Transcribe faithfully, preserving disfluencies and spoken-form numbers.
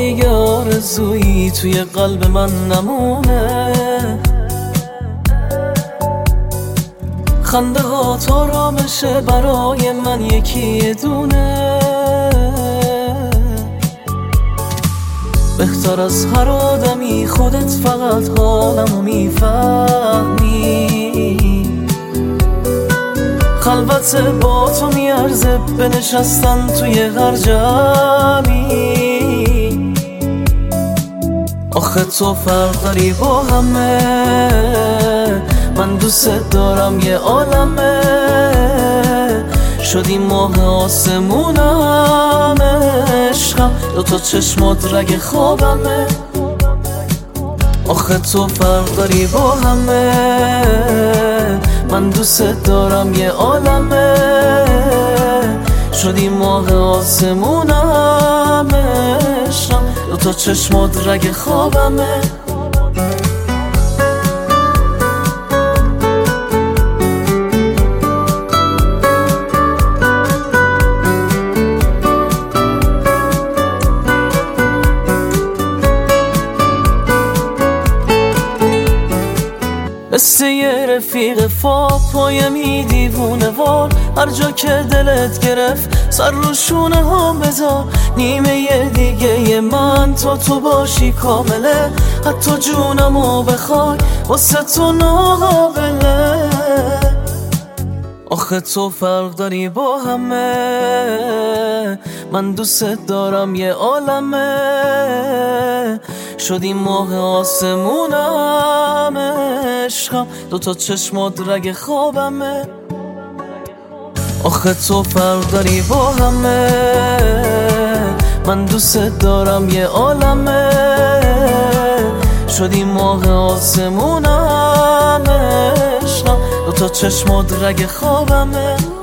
دیگه آرزویی توی قلب من نمونه. خنده ها تا رامشه برای من یکی دونه. بهتر از هر آدمی خودت فقط حالمو میفهمی. خلوت با تو میارزه بنشستن توی هر جمعی. آخه تو فرق داری با همه، من دوست دارم یه عالمه. شدی ماه آسمونم عشقم، دوتا چشمات رگ خوابمه. آخه تو فرق داری با همه، من دوست دارم یه عالمه. شدی ماه آسمونم عشقم، دوتا چشمات رگ خوابمه. مثل یه رفیق فا پایمی دیوونه وار، هر جا که دلت گرفت سر رو شونه ها بذار. نیمه یه دیگه ی من تا تو باشی کامله، حتی جونمو بخوای واسه تو ناقابله. آخه تو فرق داری با همه، من دوست دارم یه عالمه. شدی ماه آسمونم عشقم، دوتا چشمات رگ خوابمه. آخه تو فرق داری با همه، من دوست دارم یه عالمه. شدی ماه آسمونم عشقم، دوتا چشمات رگ خوابمه.